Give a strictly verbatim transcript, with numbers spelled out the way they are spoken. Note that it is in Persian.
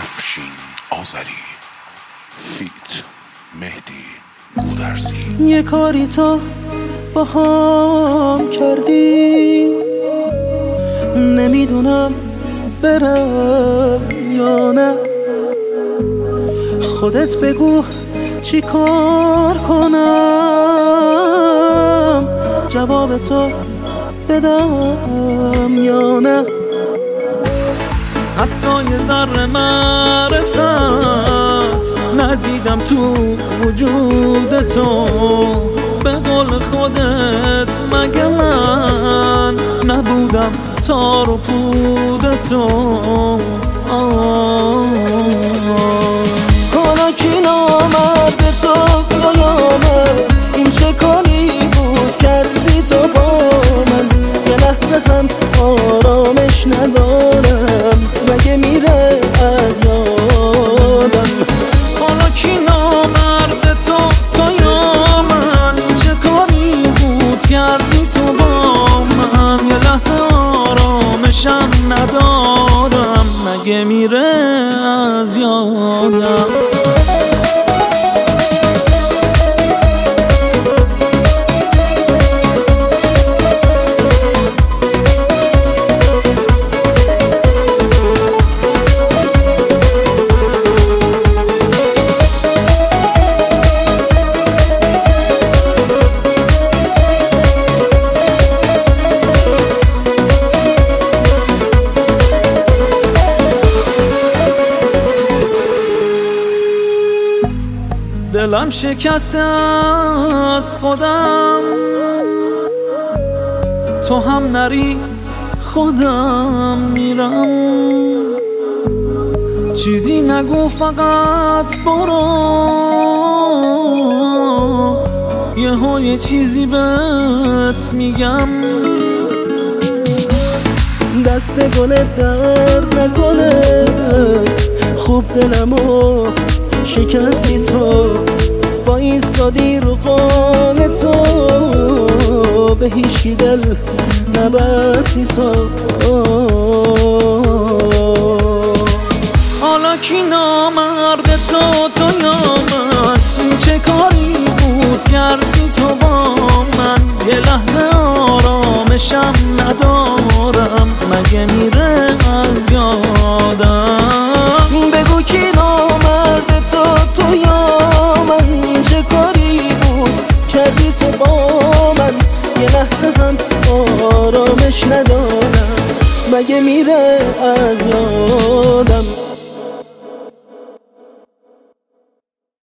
افشین آذری فیت مهدی گودرزی. یه کاری تو با هم کردی، نمیدونم برم یا نه. خودت بگو چی کار کنم، جواب تو بدم یا نه. حتی یه ذره معرفت ندیدم تو وجود تو، به قول خودت مگه من نبودم تار و پود تو. حالا کی نامرد تو تو یامه، این چه کاری بود کردی تو با من. یه لحظه هم آرامش ندارم، مگه میره از یادم. حالا کی نامرد تو تو یا من، این چه کاری بود کردی تو با من. یه لحظه آرامشم ندارم، مگه میره از یادم. دلم شکسته از خودم، تو هم نری خودم میرم. چیزی نگو فقط برو، یه ها یه چیزی بهت میگم. دست گلت درد نکنه، خوب دلمو شکستی تو، با ایستادی رو قول تو، به هیچی دل نبستی تو. حالا کی